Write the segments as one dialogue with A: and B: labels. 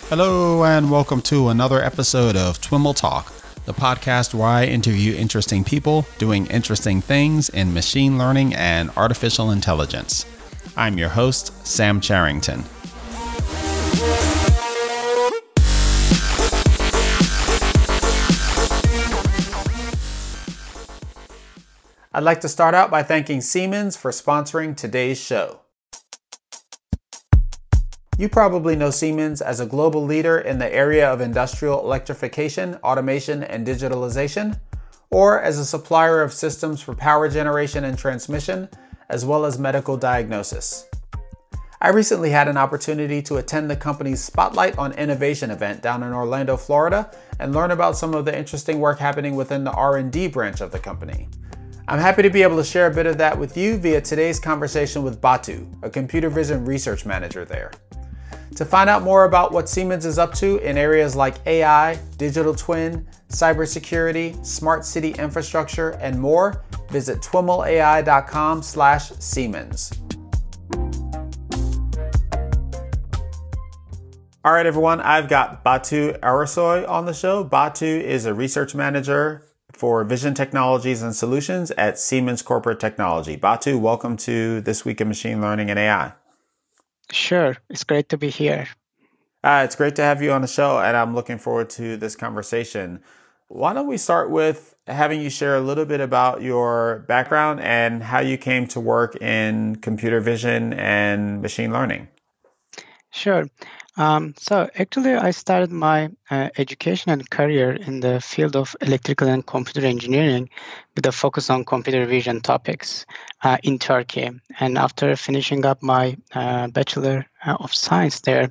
A: Hello and welcome to another episode of TWIML Talk, the podcast where I interview interesting people doing interesting things in machine learning and artificial intelligence. I'm your host, Sam Charrington. I'd like to start out by thanking Siemens for sponsoring today's show. You probably know Siemens as a global leader in the area of industrial electrification, automation, and digitalization, or as a supplier of systems for power generation and transmission, as well as medical diagnosis. I recently had an opportunity to attend the company's Spotlight on Innovation event down in Orlando, Florida, and learn about some of the interesting work happening within the R&D branch of the company. I'm happy to be able to share a bit of that with you via today's conversation with Batu, a computer vision research manager there. To find out more about what Siemens is up to in areas like AI, digital twin, cybersecurity, smart city infrastructure, and more, visit twimlai.com/Siemens. All right, everyone, I've got Batu Arasoy on the show. Batu is a research manager for Vision Technologies and Solutions at Siemens Corporate Technology. Batu, welcome to This Week in Machine Learning and AI.
B: Sure. It's great to be here.
A: It's great to have you on the show, and I'm looking forward to this conversation. Why don't we start with having you share a little bit about your background and how you came to work in computer vision and machine learning?
B: Sure. So actually, I started my education and career in the field of electrical and computer engineering with a focus on computer vision topics in Turkey. And after finishing up my Bachelor of Science there,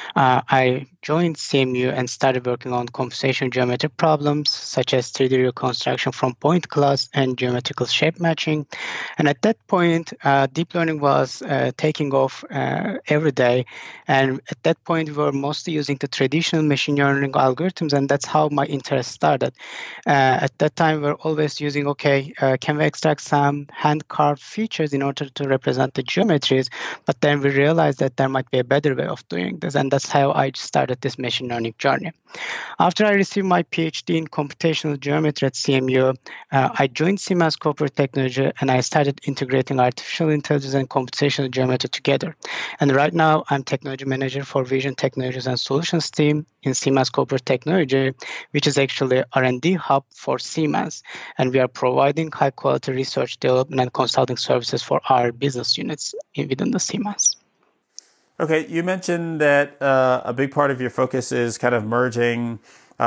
B: I joined CMU and started working on computational geometry problems such as 3D reconstruction from point clouds and geometrical shape matching. And at that point, deep learning was taking off every day. And at that point, we were mostly using the traditional machine learning algorithms, and that's how my interest started. At that time, we were always using, can we extract some hand-carved features in order to represent the geometries? But then we realized that there might be a better way of doing this, and that's how I started this machine learning journey. After I received my PhD in computational geometry at CMU, I joined Siemens Corporate Technology, and I started integrating artificial intelligence and computational geometry together. And right now, I'm technology manager for Vision Technologies and Solutions team in Siemens Corporate Technology, which is actually R&D hub for Siemens. And we are providing high-quality research, development, and consulting services for our business units within the Siemens.
A: Okay, you mentioned that a big part of your focus is kind of merging,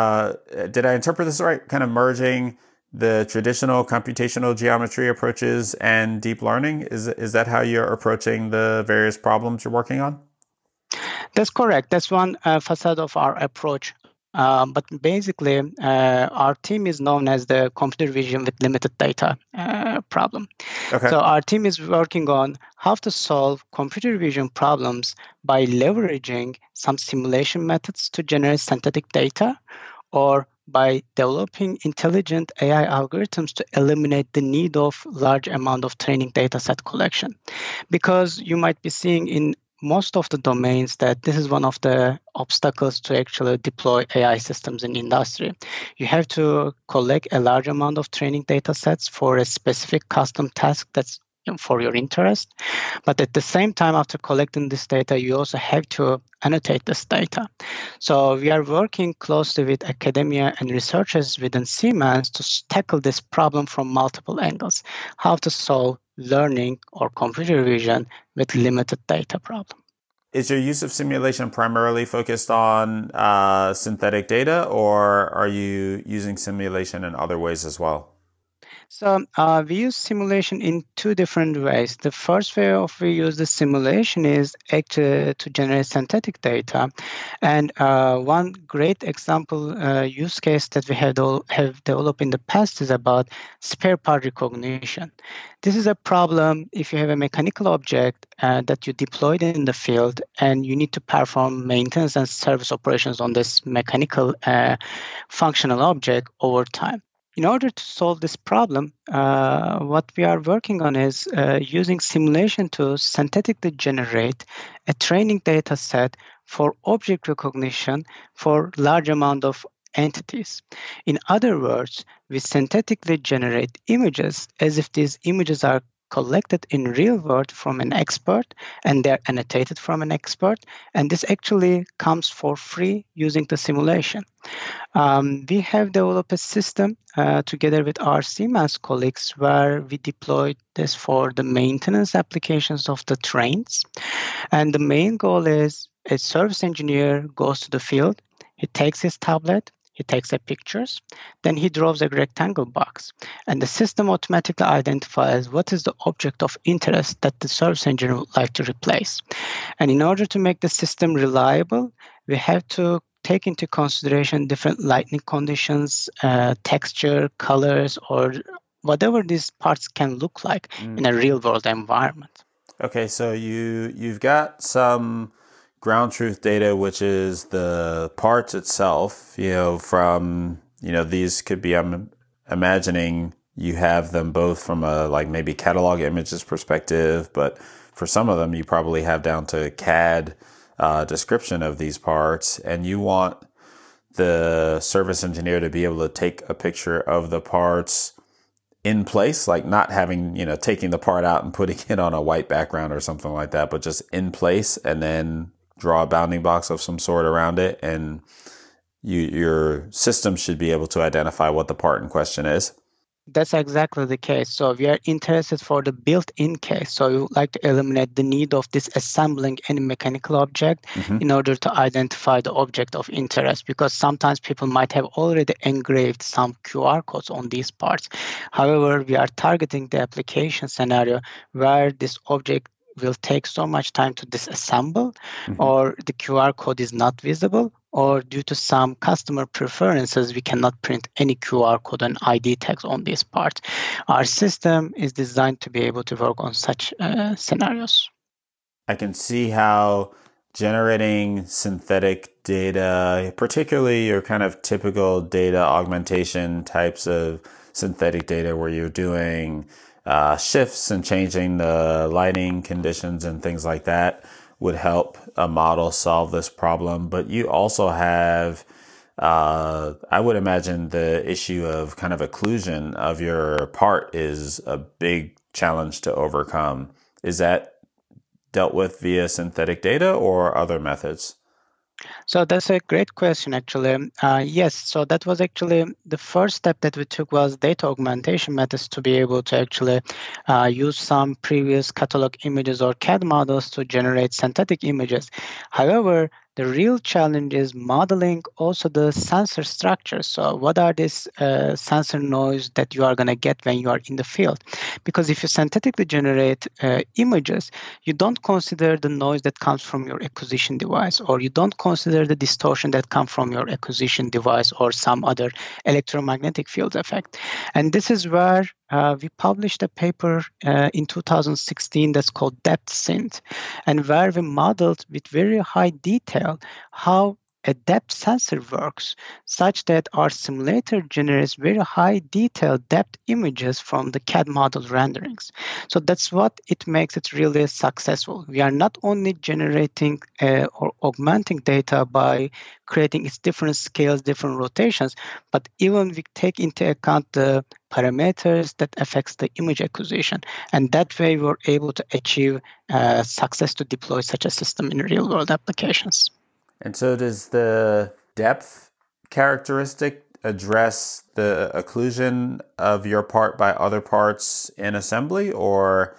A: did I interpret this right? Kind of merging the traditional computational geometry approaches and deep learning? Is that how you're approaching the various problems you're working on?
B: That's correct. That's one facade of our approach. But basically, our team is known as the computer vision with limited data problem.
A: Okay.
B: So our team is working on how to solve computer vision problems by leveraging some simulation methods to generate synthetic data, or by developing intelligent AI algorithms to eliminate the need of large amount of training data set collection. Because you might be seeing in most of the domains that this is one of the obstacles to actually deploy AI systems in industry. You have to collect a large amount of training data sets for a specific custom task that's for your interest. But at the same time, after collecting this data, you also have to annotate this data. So we are working closely with academia and researchers within Siemens to tackle this problem from multiple angles. How to solve learning or computer vision with limited data problem.
A: Is your use of simulation primarily focused on synthetic data, or are you using simulation in other ways as well?
B: So we use simulation in two different ways. The first way of we use the simulation is actually to generate synthetic data. And one great example use case that we have developed in the past is about spare part recognition. This is a problem if you have a mechanical object that you deployed in the field and you need to perform maintenance and service operations on this mechanical functional object over time. In order to solve this problem, what we are working on is using simulation to synthetically generate a training data set for object recognition for large amount of entities. In other words, we synthetically generate images as if these images are collected in real world from an expert and they're annotated from an expert, and this actually comes for free using the simulation. We have developed a system together with our Siemens colleagues where we deployed this for the maintenance applications of the trains. And the main goal is a service engineer goes to the field, he takes his tablet, he takes the pictures, then he draws a rectangle box, and the system automatically identifies what is the object of interest that the service engineer would like to replace. And in order to make the system reliable, we have to take into consideration different lighting conditions, texture, colors, or whatever these parts can look like in a real-world environment.
A: Okay, so you've got some ground truth data, which is the parts itself, from, these could be, I'm imagining you have them both from a like maybe catalog images perspective, but for some of them you probably have down to CAD description of these parts, and you want the service engineer to be able to take a picture of the parts in place, like not having, taking the part out and putting it on a white background or something like that, but just in place, and then draw a bounding box of some sort around it, and your system should be able to identify what the part in question is.
B: That's exactly the case. So we are interested for the built-in case. So we would like to eliminate the need of disassembling any mechanical object in order to identify the object of interest, because sometimes people might have already engraved some QR codes on these parts. However, we are targeting the application scenario where this object will take so much time to disassemble, or the QR code is not visible, or due to some customer preferences, we cannot print any QR code and ID tags on these parts. Our system is designed to be able to work on such scenarios.
A: I can see how generating synthetic data, particularly your kind of typical data augmentation types of synthetic data where you're doing shifts and changing the lighting conditions and things like that, would help a model solve this problem. But you also have, I would imagine, the issue of kind of occlusion of your part is a big challenge to overcome. Is that dealt with via synthetic data or other methods?
B: So that's a great question, actually. Yes, so that was actually the first step that we took, was data augmentation methods to be able to actually use some previous catalog images or CAD models to generate synthetic images. However, the real challenge is modeling also the sensor structures. So what are these sensor noise that you are going to get when you are in the field? Because if you synthetically generate images, you don't consider the noise that comes from your acquisition device, or you don't consider the distortion that comes from your acquisition device or some other electromagnetic field effect. And this is where we published a paper in 2016 that's called DepthSynth, and where we modeled with very high detail how a depth sensor works, such that our simulator generates very high detailed depth images from the CAD model renderings. So that's what it makes it really successful. We are not only generating or augmenting data by creating its different scales, different rotations, but even we take into account the parameters that affects the image acquisition. And that way we're able to achieve success to deploy such a system in real world applications.
A: And so does the depth characteristic address the occlusion of your part by other parts in assembly, or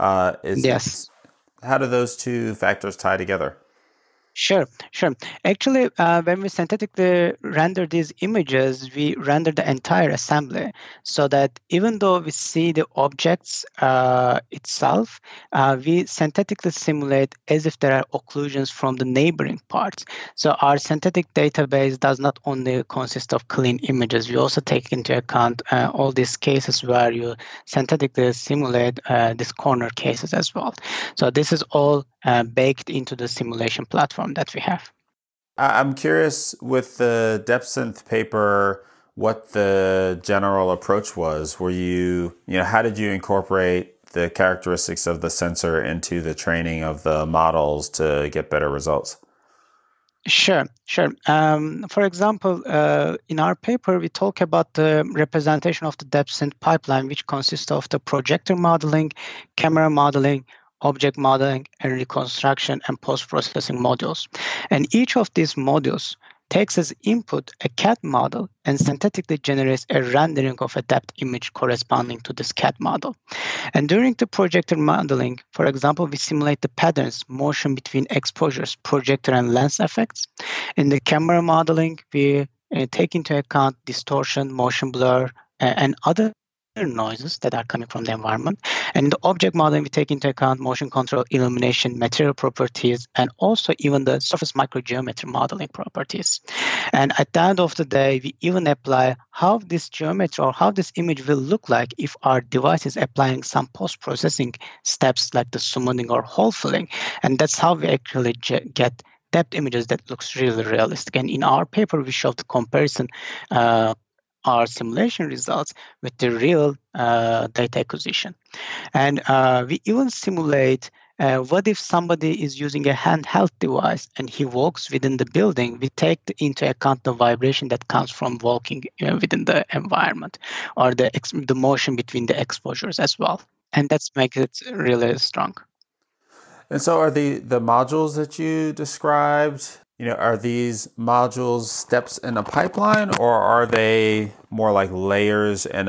B: Yes.
A: How do those two factors tie together?
B: Sure. Actually, when we synthetically render these images, we render the entire assembly, so that even though we see the objects itself, we synthetically simulate as if there are occlusions from the neighboring parts. So our synthetic database does not only consist of clean images, we also take into account all these cases where you synthetically simulate these corner cases as well. So this is all baked into the simulation platform that we have.
A: I'm curious, with the DepthSynth paper, what the general approach was. Were how did you incorporate the characteristics of the sensor into the training of the models to get better results?
B: Sure, sure. For example, in our paper, we talk about the representation of the depth-sync pipeline, which consists of the projector modeling, camera modeling, object modeling, and reconstruction and post-processing modules. And each of these modules takes as input a CAD model and synthetically generates a rendering of a depth image corresponding to this CAD model. And during the projector modeling, for example, we simulate the patterns, motion between exposures, projector and lens effects. In the camera modeling, we take into account distortion, motion blur, and other noises that are coming from the environment. And in the object modeling, we take into account motion control, illumination, material properties, and also even the surface microgeometry modeling properties. And at the end of the day, we even apply how this geometry or how this image will look like if our device is applying some post-processing steps like the smoothing or hole filling. And that's how we actually get depth images that looks really realistic. And in our paper, we showed the comparison our simulation results with the real data acquisition. And we even simulate what if somebody is using a handheld device and he walks within the building. We take into account the vibration that comes from walking within the environment, or the motion between the exposures as well. And that's makes it really strong.
A: And so are the modules that you described, are these modules steps in a pipeline, or are they more like layers in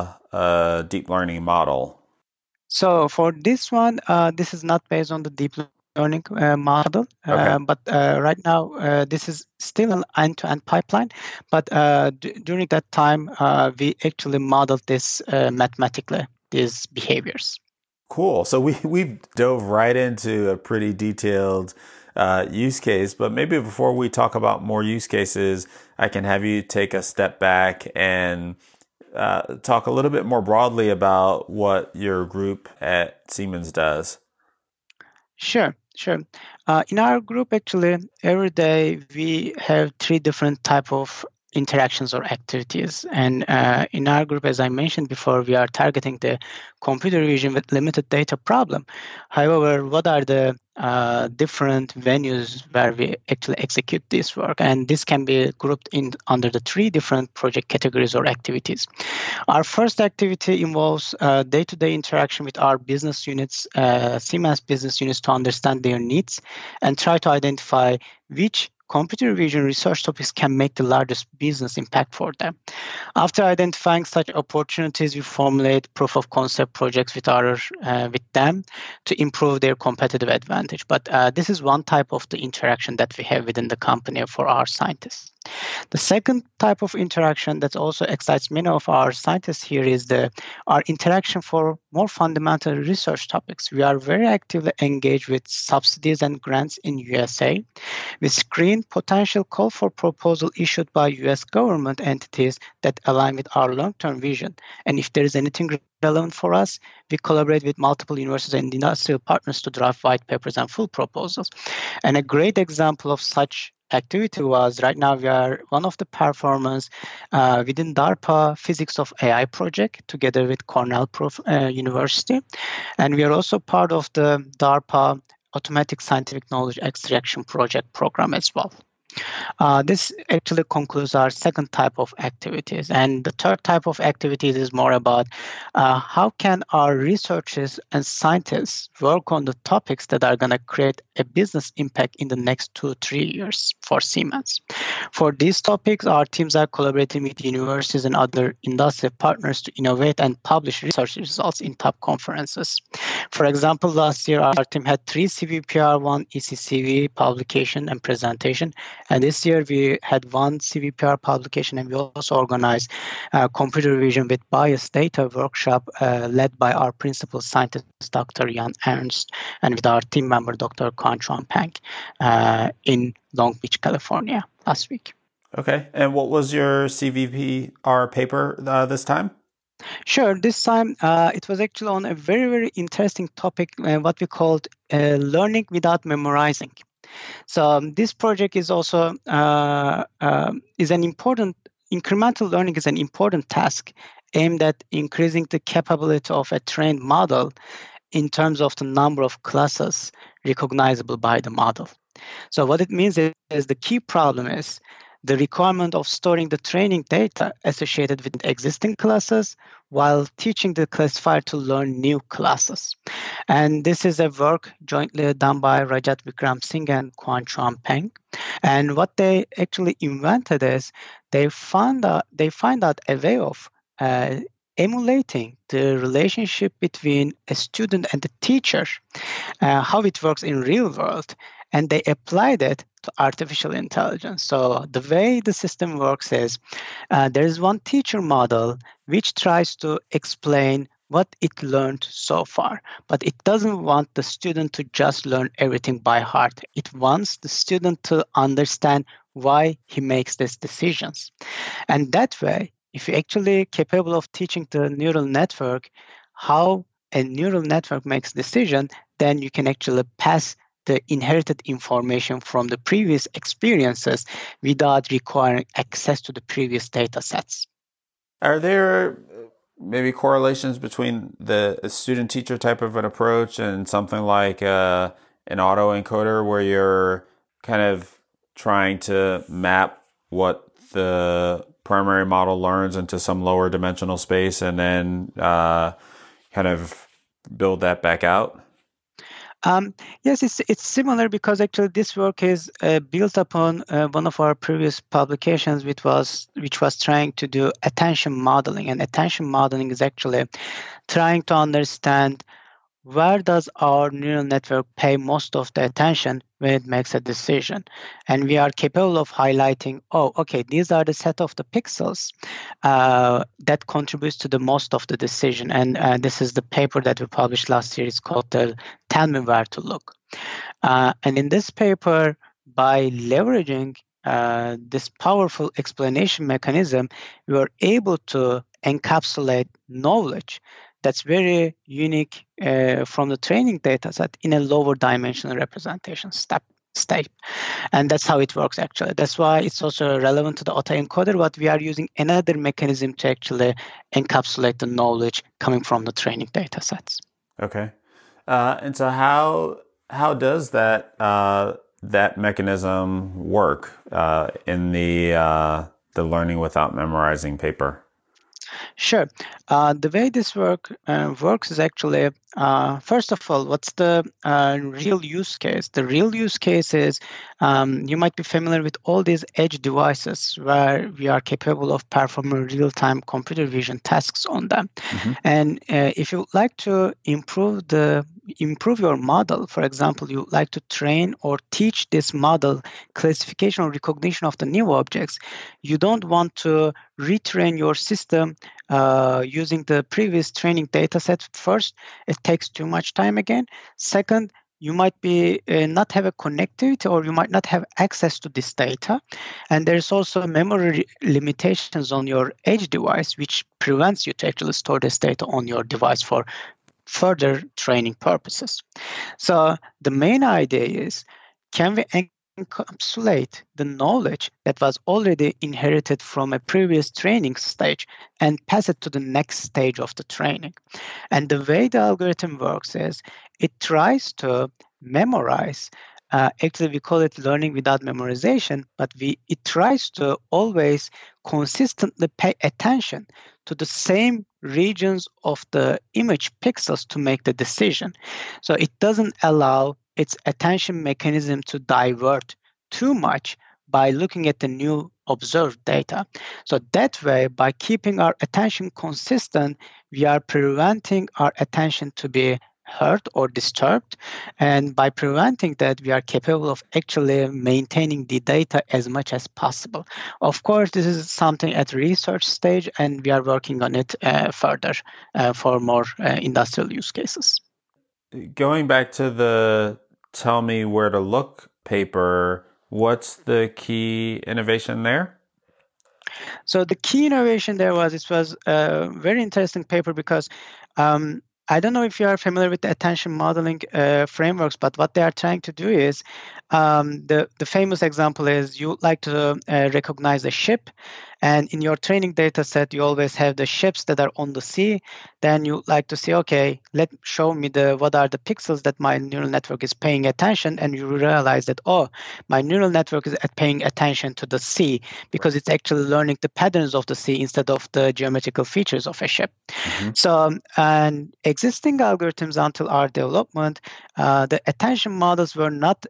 A: a deep learning model?
B: So for this one, this is not based on the deep learning model,
A: Okay.
B: but right now this is still an end-to-end pipeline. But during that time, we actually modeled this mathematically, these behaviors.
A: Cool. So we've dove right into a pretty detailed use case, but maybe before we talk about more use cases, I can have you take a step back and talk a little bit more broadly about what your group at Siemens does.
B: Sure, sure. In our group, actually, every day we have 3 different type of interactions or activities. And in our group, as I mentioned before, we are targeting the computer vision with limited data problem. However, what are the different venues where we actually execute this work? And this can be grouped in under the 3 different project categories or activities. Our first activity involves day-to-day interaction with our business units, Siemens business units, to understand their needs and try to identify which computer vision research topics can make the largest business impact for them. After identifying such opportunities, we formulate proof of concept projects with them to improve their competitive advantage. But this is one type of the interaction that we have within the company for our scientists. The second type of interaction that also excites many of our scientists here is our interaction for more fundamental research topics. We are very actively engaged with subsidies and grants in USA. We screen potential call for proposal issued by US government entities that align with our long-term vision. And if there is anything relevant for us, we collaborate with multiple universities and industrial partners to draft white papers and full proposals. And a great example of such activity was right now we are one of the performers within DARPA Physics of AI project together with Cornell University. And we are also part of the DARPA Automatic Scientific Knowledge Extraction Project program as well. This actually concludes our second type of activities. And the third type of activities is more about how can our researchers and scientists work on the topics that are going to create a business impact in the next 2-3 years for Siemens. For these topics, our teams are collaborating with universities and other industry partners to innovate and publish research results in top conferences. For example, last year, our team had 3 CVPR1 ECCV publication and presentation. And this year we had 1 CVPR publication, and we also organized a computer vision with biased data workshop led by our principal scientist, Dr. Jan Ernst, and with our team member, Dr. Quan Chuan Peng, in Long Beach, California last week.
A: Okay. And what was your CVPR paper this time?
B: Sure. This time it was actually on a very, very interesting topic, what we called learning without memorizing. So this project is also is an important incremental learning is an important task aimed at increasing the capability of a trained model in terms of the number of classes recognizable by the model. So what it means is the key problem is the requirement of storing the training data associated with existing classes while teaching the classifier to learn new classes. And this is a work jointly done by Rajat Vikram Singh and Quan Chuan Peng. And what they actually invented is they find out a way of emulating the relationship between a student and the teacher, how it works in real world, and they applied it to artificial intelligence. So the way the system works is there is one teacher model which tries to explain what it learned so far, but it doesn't want the student to just learn everything by heart. It wants the student to understand why he makes these decisions. And that way, if you're actually capable of teaching the neural network how a neural network makes decision, then you can actually pass the inherited information from the previous experiences without requiring access to the previous data sets.
A: Are there maybe correlations between the student-teacher type of an approach and something like an autoencoder where you're kind of trying to map what the primary model learns into some lower dimensional space and then kind of build that back out?
B: Yes, it's similar because actually this work is built upon one of our previous publications, which was trying to do attention modeling. And attention modeling is actually trying to understand where does our neural network pay most of the attention when it makes a decision. And we are capable of highlighting, these are the set of the pixels that contributes to the most of the decision. And this is the paper that we published last year. It's called the Tell Me Where to Look. And in this paper, by leveraging this powerful explanation mechanism, we were able to encapsulate knowledge that's very unique from the training data set in a lower dimensional representation state. And that's how it works, actually. That's why it's also relevant to the autoencoder, but we are using another mechanism to actually encapsulate the knowledge coming from the training data sets.
A: Okay. And so how does that mechanism work in the Learning Without Memorizing paper?
B: Sure. The way this works is actually, first of all, what's the real use case? The real use case is you might be familiar with all these edge devices where we are capable of performing real-time computer vision tasks on them. Mm-hmm. And if you would like to improve your model, for example, you would like to train or teach this model classification or recognition of the new objects, you don't want to retrain your system using the previous training data set first. It takes too much time again. Second, you might be not have a connectivity or you might not have access to this data. And there's also memory limitations on your edge device, which prevents you to actually store this data on your device for further training purposes. So the main idea is, can we encapsulate the knowledge that was already inherited from a previous training stage and pass it to the next stage of the training? And the way the algorithm works is it tries to memorize. Actually, we call it learning without memorization, but it tries to always consistently pay attention to the same regions of the image pixels to make the decision. So it doesn't allow its attention mechanism to divert too much by looking at the new observed data. So that way, by keeping our attention consistent, we are preventing our attention to be hurt or disturbed. And by preventing that, we are capable of actually maintaining the data as much as possible. Of course, this is something at research stage, and we are working on it further for more industrial use cases.
A: Going back to the Tell Me Where to Look paper, what's the key innovation there?
B: So the key innovation there was a very interesting paper because I don't know if you are familiar with the attention modeling frameworks, but what they are trying to do is the famous example is you like to recognize a ship, And in your training data set, you always have the ships that are on the sea. Then you like to say, okay, show me what are the pixels that my neural network is paying attention. And you realize that, oh, my neural network is paying attention to the sea because it's actually learning the patterns of the sea instead of the geometrical features of a ship. Mm-hmm. So, and existing algorithms until our development, the attention models were not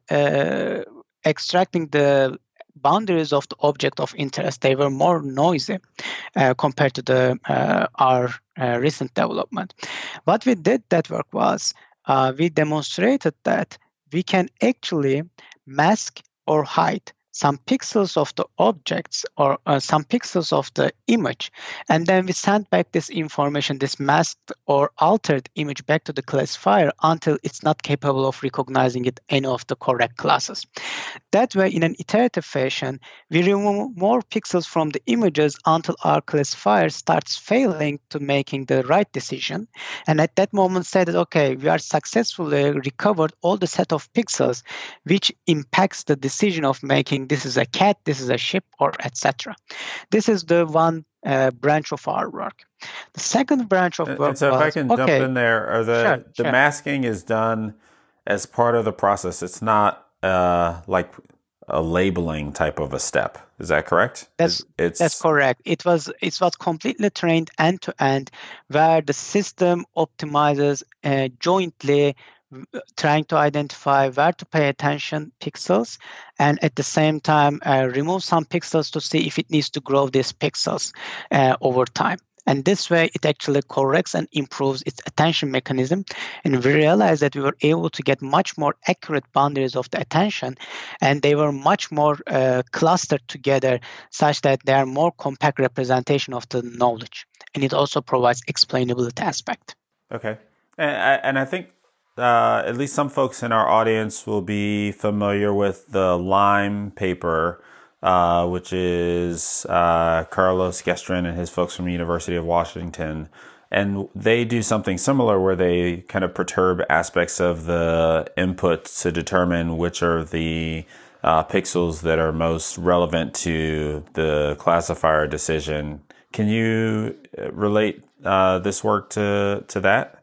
B: extracting the boundaries of the object of interest. They were more noisy compared to our recent development. What we did that work was we demonstrated that we can actually mask or hide some pixels of the objects or some pixels of the image, and then we send back this information, this masked or altered image, back to the classifier until it's not capable of recognizing any of the correct classes. That way, in an iterative fashion, we remove more pixels from the images until our classifier starts failing to making the right decision. And at that moment, say that, okay, we are successfully recovered all the set of pixels, which impacts the decision of making this is a cat, this is a ship, or etc. This is the one branch of our work. The second branch of work.
A: And so, if I can jump in there, the masking is done as part of the process. It's not like a labeling type of a step. Is that correct?
B: That's correct. It was completely trained end to end, where the system optimizes jointly, trying to identify where to pay attention pixels, and at the same time remove some pixels to see if it needs to grow these pixels over time. And this way, it actually corrects and improves its attention mechanism. And we realized that we were able to get much more accurate boundaries of the attention, and they were much more clustered together such that they are more compact representation of the knowledge. And it also provides explainability aspect.
A: Okay. And I think at least some folks in our audience will be familiar with the LIME paper, which is Carlos Gestrin and his folks from the University of Washington. And they do something similar where they kind of perturb aspects of the input to determine which are the pixels that are most relevant to the classifier decision. Can you relate this work to that?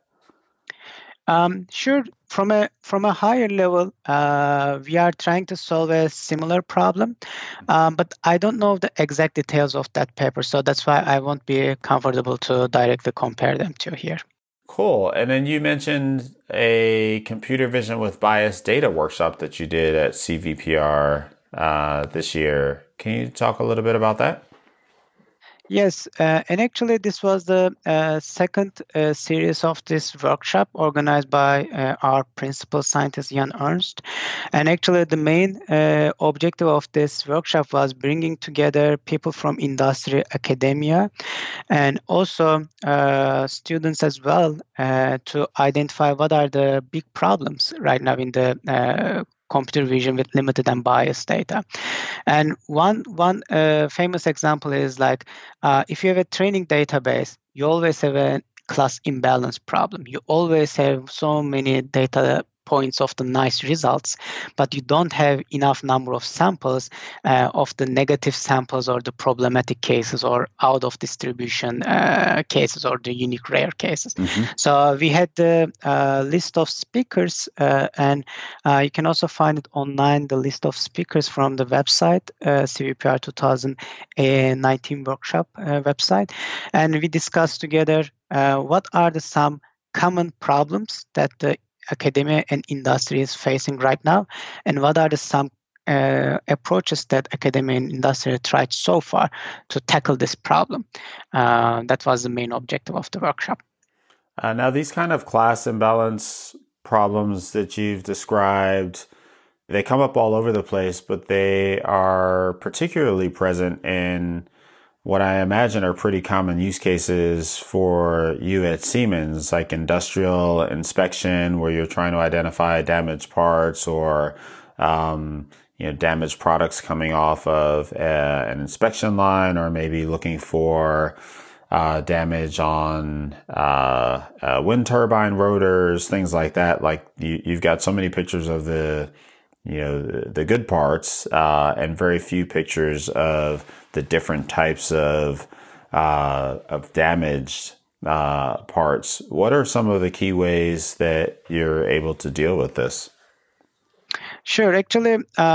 B: Sure. From a higher level, we are trying to solve a similar problem, but I don't know the exact details of that paper, so that's why I won't be comfortable to directly compare them to here.
A: Cool. And then you mentioned a computer vision with bias data workshop that you did at CVPR this year. Can you talk a little bit about that?
B: Yes, and actually this was the second series of this workshop organized by our principal scientist, Jan Ernst. And actually the main objective of this workshop was bringing together people from industry, academia, and also students as well to identify what are the big problems right now in the computer vision with limited and biased data. And one famous example is like if you have a training database, you always have a class imbalance problem. You always have so many data points of the nice results, but you don't have enough number of samples of the negative samples or the problematic cases or out of distribution cases or the unique rare cases. Mm-hmm. So we had the list of speakers, and you can also find it online, the list of speakers from the website, CVPR 2019 workshop website. And we discussed together what are some common problems that the academia and industry is facing right now, and what are some approaches that academia and industry tried so far to tackle this problem. That was the main objective of the workshop.
A: Now, these kind of class imbalance problems that you've described, they come up all over the place, but they are particularly present in what I imagine are pretty common use cases for you at Siemens, like industrial inspection, where you're trying to identify damaged parts or damaged products coming off of an inspection line, or maybe looking for damage on wind turbine rotors, things like that. Like you've got so many pictures of the the good parts and very few pictures of the different types of damaged parts. What are some of the key ways that you're able to deal with this?
B: Sure. Actually,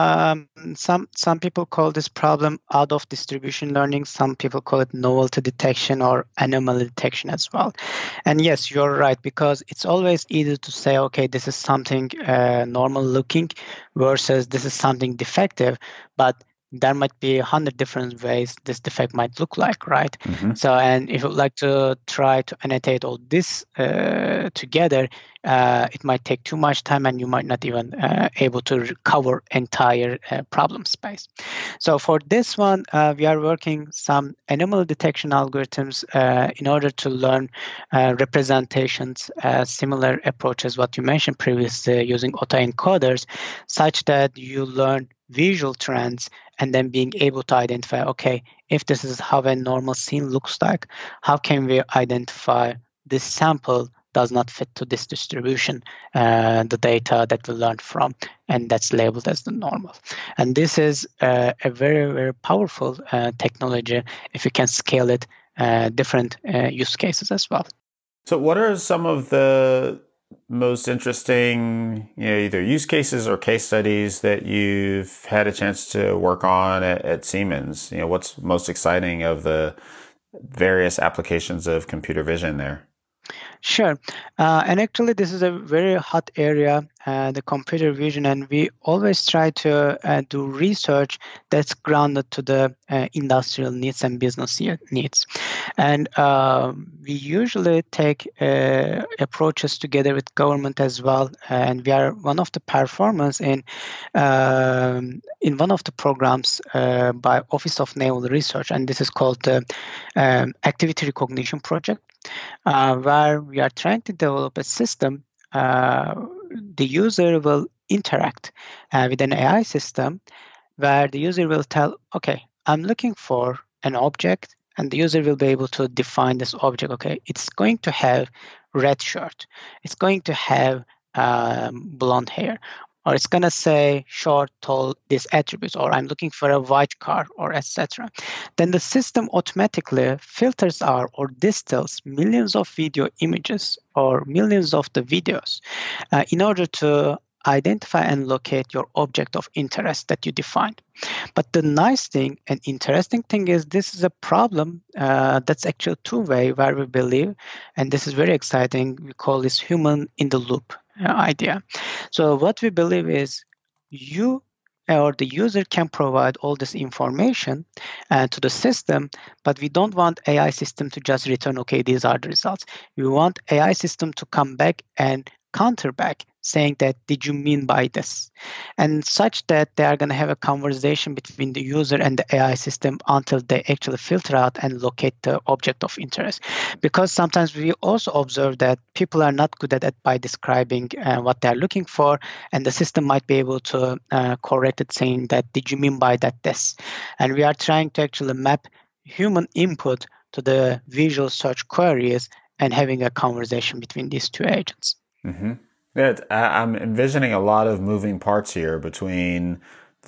B: some people call this problem out of distribution learning. Some people call it novelty detection or anomaly detection as well. And yes, you're right, because it's always easy to say, okay, this is something normal looking versus this is something defective, but there might be 100 different ways this defect might look like, right?
A: Mm-hmm.
B: So, and if you would like to try to annotate all this together, it might take too much time and you might not even able to cover entire problem space. So for this one, we are working some anomaly detection algorithms in order to learn representations, similar approaches what you mentioned previously using autoencoders, such that you learn visual trends and then being able to identify, okay, if this is how a normal scene looks like, how can we identify this sample does not fit to this distribution, the data that we learned from, and that's labeled as the normal. And this is a very, very powerful technology if you can scale it different use cases as well.
A: So what are some of the most interesting, either use cases or case studies that you've had a chance to work on at Siemens? What's most exciting of the various applications of computer vision there?
B: Sure. And actually, this is a very hot area, the computer vision, and we always try to do research that's grounded to the industrial needs and business needs. And we usually take approaches together with government as well. And we are one of the performers in one of the programs by Office of Naval Research, and this is called the Activity Recognition Project. Where we are trying to develop a system, the user will interact with an AI system where the user will tell, okay, I'm looking for an object, and the user will be able to define this object. Okay, it's going to have red shirt. It's going to have blonde hair. Or it's going to say short, tall, these attributes, or I'm looking for a white car, or etc. Then the system automatically filters out or distills millions of video images or millions of the videos in order to identify and locate your object of interest that you defined. But the nice thing and interesting thing is this is a problem that's actually two-way, where we believe, and this is very exciting, we call this human in the loop idea. So what we believe is you or the user can provide all this information to the system, but we don't want AI system to just return, okay, these are the results. We want AI system to come back and counter back, saying that, did you mean by this? And such that they are going to have a conversation between the user and the AI system until they actually filter out and locate the object of interest. Because sometimes we also observe that people are not good at it by describing what they're looking for, and the system might be able to correct it, saying that, did you mean by that this? And we are trying to actually map human input to the visual search queries and having a conversation between these two agents.
A: Mm-hmm. Yeah, I'm envisioning a lot of moving parts here between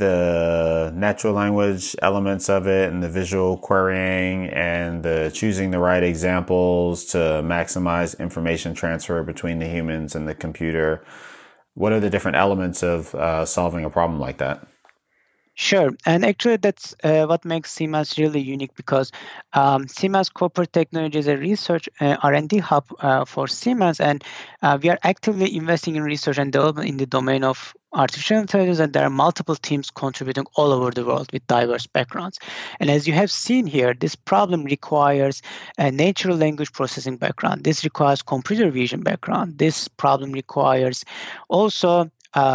A: the natural language elements of it and the visual querying and the choosing the right examples to maximize information transfer between the humans and the computer. What are the different elements of solving a problem like that?
B: Sure. And actually, that's what makes Siemens really unique, because Siemens Corporate Technology is a research R&D hub for Siemens, and we are actively investing in research and development in the domain of artificial intelligence, and there are multiple teams contributing all over the world with diverse backgrounds. And as you have seen here, this problem requires a natural language processing background. This requires computer vision background. This problem requires also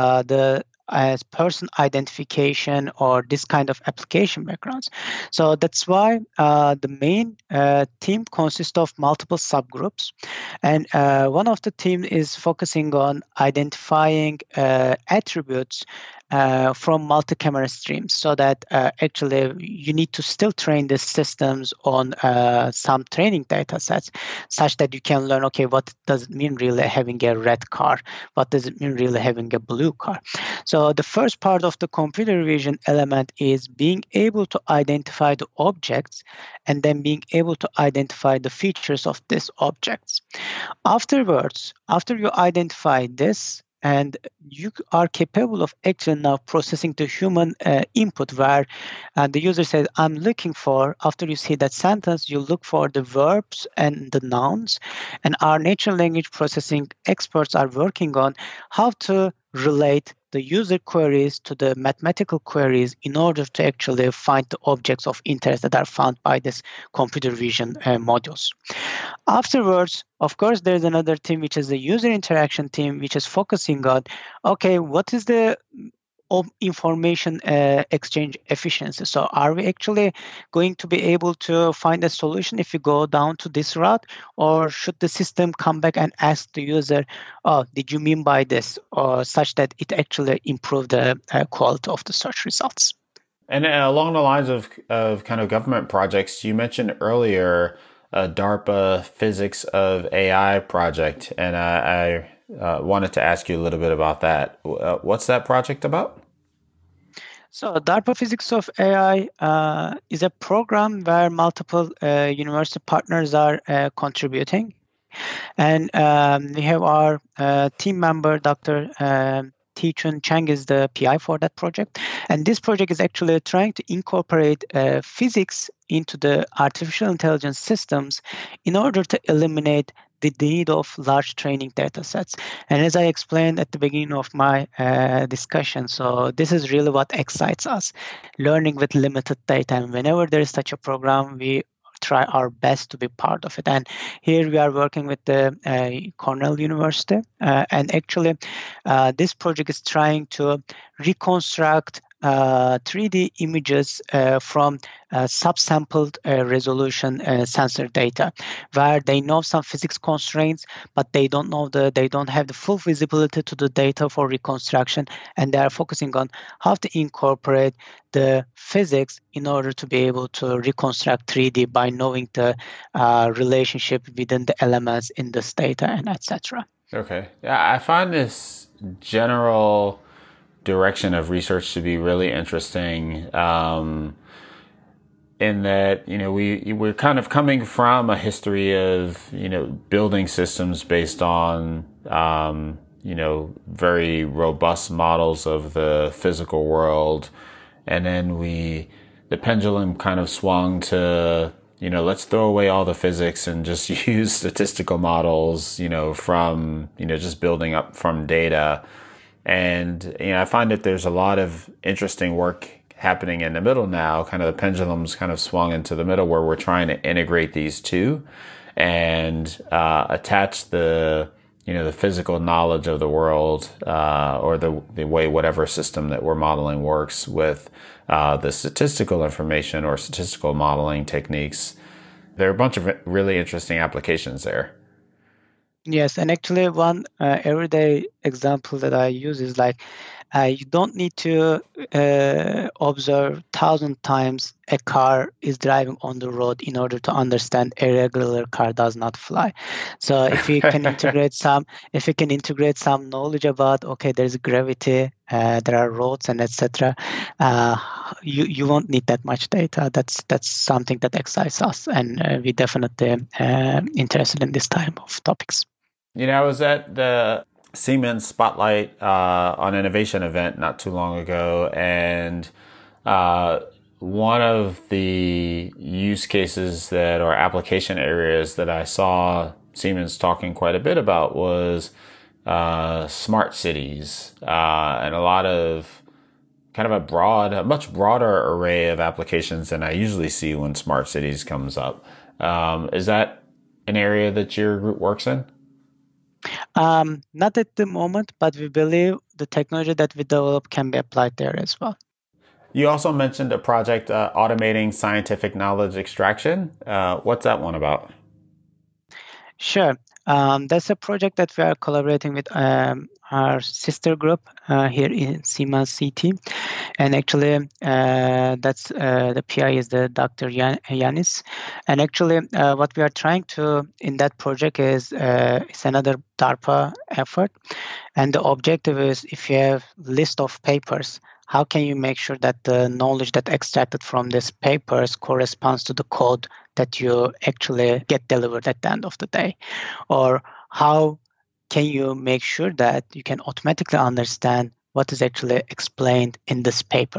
B: as person identification or this kind of application backgrounds. So that's why the main team consists of multiple subgroups. And one of the team is focusing on identifying attributes from multi-camera streams, so that actually you need to still train the systems on some training data sets, such that you can learn, okay, what does it mean really having a red car? What does it mean really having a blue car? So the first part of the computer vision element is being able to identify the objects and then being able to identify the features of these objects. Afterwards, after you identify this, and you are capable of actually now processing the human input, where the user says, I'm looking for, after you see that sentence, you look for the verbs and the nouns. And our natural language processing experts are working on how to relate the user queries to the mathematical queries in order to actually find the objects of interest that are found by this computer vision modules. Afterwards, of course, there's another team, which is the user interaction team, which is focusing on, okay, what is the information exchange efficiency? So are we actually going to be able to find a solution if we go down to this route, or should the system come back and ask the user, oh, did you mean by this, or such that it actually improve the quality of the search results?
A: And along the lines of kind of government projects, you mentioned earlier a DARPA Physics of AI project, and I wanted to ask you a little bit about that. What's that project about?
B: So DARPA Physics of AI is a program where multiple university partners are contributing. And we have our team member, Dr. Ti-Chun Chang, is the PI for that project. And this project is actually trying to incorporate physics into the artificial intelligence systems in order to eliminate the need of large training data sets. And as I explained at the beginning of my discussion, so this is really what excites us, learning with limited data. And whenever there is such a program, we try our best to be part of it. And here we are working with the Cornell University. And actually, this project is trying to reconstruct 3D images from subsampled resolution sensor data, where they know some physics constraints, but they don't have the full visibility to the data for reconstruction, and they are focusing on how to incorporate the physics in order to be able to reconstruct 3D by knowing the relationship within the elements in this data, and etc.
A: Okay, yeah, I find this general direction of research to be really interesting, in that, you know, we're kind of coming from a history of, you know, building systems based on, you know, very robust models of the physical world. And then the pendulum kind of swung to, you know, let's throw away all the physics and just use statistical models, you know, from, you know, just building up from data. And, you know, I find that there's a lot of interesting work happening in the middle now. Kind of the pendulum's kind of swung into the middle, where we're trying to integrate these two and attach the, you know, the physical knowledge of the world, or the way whatever system that we're modeling works with the statistical information or statistical modeling techniques. There are a bunch of really interesting applications there.
B: Yes, and actually one everyday example that I use is like, you don't need to observe 1,000 times a car is driving on the road in order to understand a regular car does not fly. So if you can integrate some knowledge about, okay, there's gravity, there are roads, and etc. You won't need that much data. That's something that excites us, and we definitely interested in this type of topics.
A: You know, I was at the Siemens Spotlight on Innovation event not too long ago, and one of the use cases or application areas that I saw Siemens talking quite a bit about was smart cities, and a lot of kind of a much broader array of applications than I usually see when smart cities comes up. Is that an area that your group works in?
B: Not at the moment, but we believe the technology that we develop can be applied there as well.
A: You also mentioned a project automating scientific knowledge extraction. What's that one about?
B: Sure. That's a project that we are collaborating with our sister group here in Siemens CT. And actually, that's the PI is the Dr. Yanis. And actually, what we are trying to in that project is it's another DARPA effort. And the objective is if you have list of papers, how can you make sure that the knowledge that extracted from these papers corresponds to the code that you actually get delivered at the end of the day? Or how can you make sure that you can automatically understand what is actually explained in this paper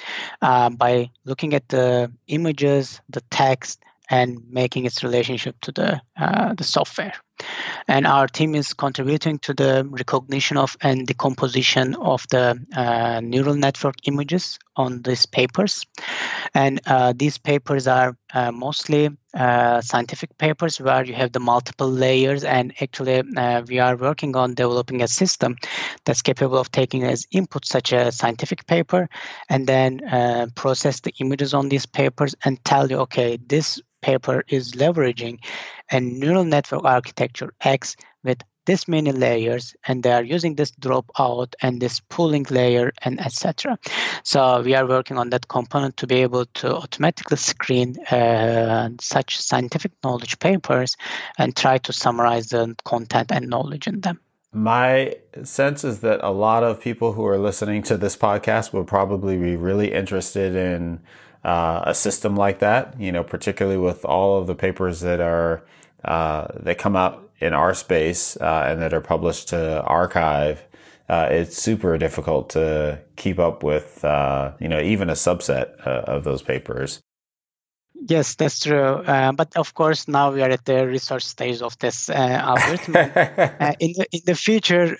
B: by looking at the images, the text, and making its relationship to the software. And our team is contributing to the recognition of and decomposition of the neural network images on these papers. And these papers are mostly scientific papers where you have the multiple layers. And actually, we are working on developing a system that's capable of taking as input such a scientific paper and then process the images on these papers and tell you, okay, this paper is leveraging a neural network architecture X with this many layers, and they are using this dropout and this pooling layer and etc. So we are working on that component to be able to automatically screen such scientific knowledge papers and try to summarize the content and knowledge in them.
A: My sense is that a lot of people who are listening to this podcast will probably be really interested in a system like that, particularly with all of the papers that are that come out in our space and that are published to archive. It's super difficult to keep up with, even a subset of those papers.
B: Yes, that's true. But of course, now we are at the research stage of this algorithm. In the future,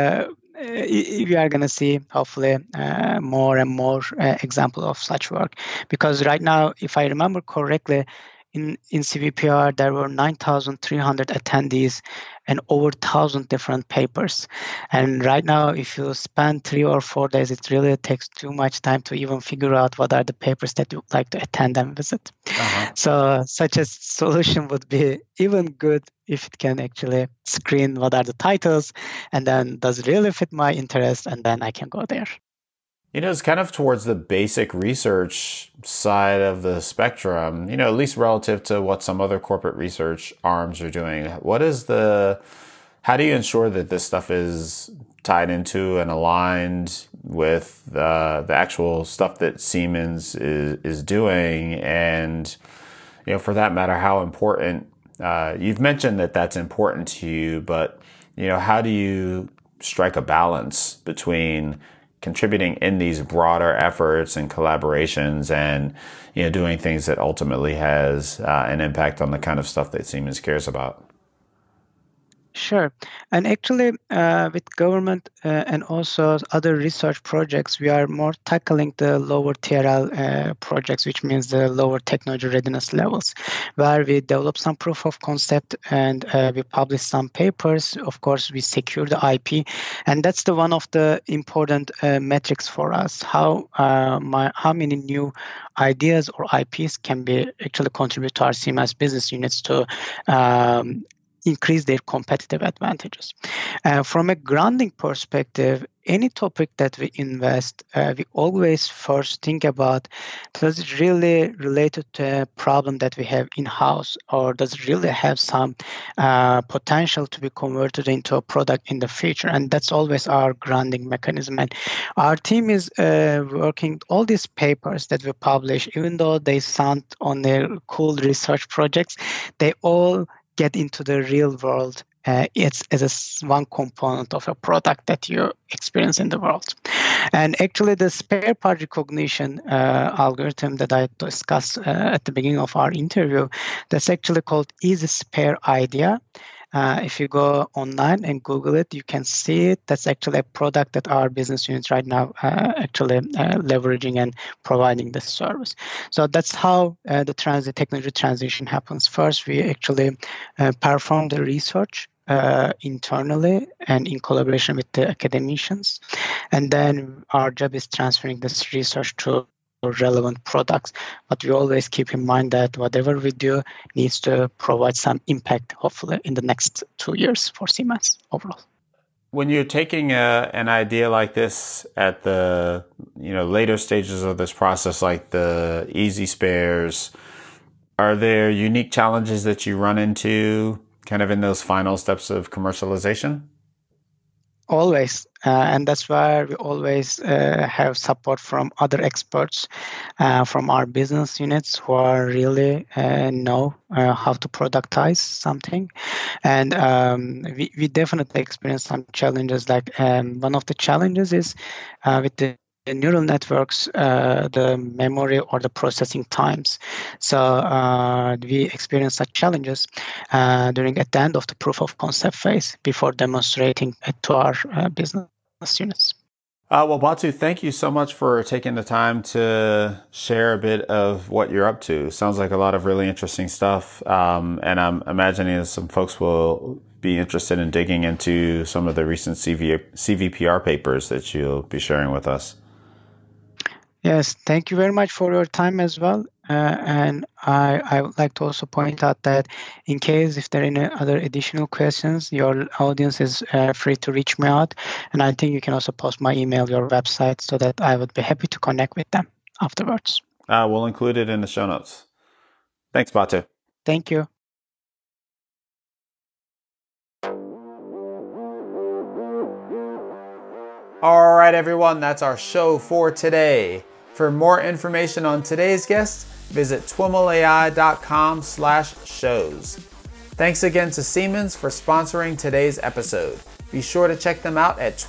B: we are going to see hopefully more and more examples of such work. Because right now, if I remember correctly, in CVPR, there were 9,300 attendees and over 1,000 different papers. And right now, if you spend 3 or 4 days, it really takes too much time to even figure out what are the papers that you would like to attend and visit. Uh-huh. So such a solution would be even good if it can actually screen what are the titles and then does it really fit my interest, and then I can go there.
A: It's kind of towards the basic research side of the spectrum, at least relative to what some other corporate research arms are doing. How do you ensure that this stuff is tied into and aligned with the actual stuff that Siemens is doing? And, for that matter, how important, you've mentioned that that's important to you, but, how do you strike a balance between contributing in these broader efforts and collaborations and, doing things that ultimately has an impact on the kind of stuff that Siemens cares about?
B: Sure. And actually, with government and also other research projects, we are more tackling the lower TRL projects, which means the lower technology readiness levels, where we develop some proof of concept and we publish some papers. Of course, we secure the IP. And that's the one of the important metrics for us, how many new ideas or IPs can be actually contribute to our CMS business units to increase their competitive advantages. From a grounding perspective, any topic that we invest, we always first think about, does it really relate to a problem that we have in-house, or does it really have some potential to be converted into a product in the future? And that's always our grounding mechanism. And our team is working all these papers that we publish, even though they sound on their cool research projects, they all get into the real world. It's as one component of a product that you experience in the world. And actually, the spare part recognition algorithm that I discussed at the beginning of our interview, that's actually called EasySpareIdea. If you go online and Google it, you can see it. That's actually a product that our business units right now actually leveraging and providing this service. So that's how the technology transition happens. First, we actually perform the research internally and in collaboration with the academicians. And then our job is transferring this research to relevant products. But we always keep in mind that whatever we do needs to provide some impact, hopefully, in the next 2 years for Siemens overall.
A: When you're taking an idea like this at the later stages of this process, like the easy spares, are there unique challenges that you run into kind of in those final steps of commercialization?
B: Always. And that's why we always have support from other experts from our business units who are really know how to productize something. And we definitely experience some challenges. Like one of the challenges is with the neural networks, the memory or the processing times. So we experience such challenges at the end of the proof of concept phase before demonstrating it to our business units.
A: Well, Batu, thank you so much for taking the time to share a bit of what you're up to. Sounds like a lot of really interesting stuff. And I'm imagining that some folks will be interested in digging into some of the recent CVPR papers that you'll be sharing with us.
B: Yes, thank you very much for your time as well. And I would like to also point out that in case if there are any other additional questions, your audience is free to reach me out. And I think you can also post my email, your website, so that I would be happy to connect with them afterwards.
A: We'll include it in the show notes. Thanks, Batu.
B: Thank you.
A: All right, everyone, that's our show for today. For more information on today's guest, visit twimlai.com/shows. Thanks again to Siemens for sponsoring today's episode. Be sure to check them out at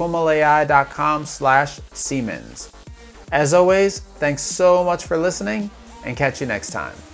A: twimlai.com/Siemens. As always, thanks so much for listening, and catch you next time.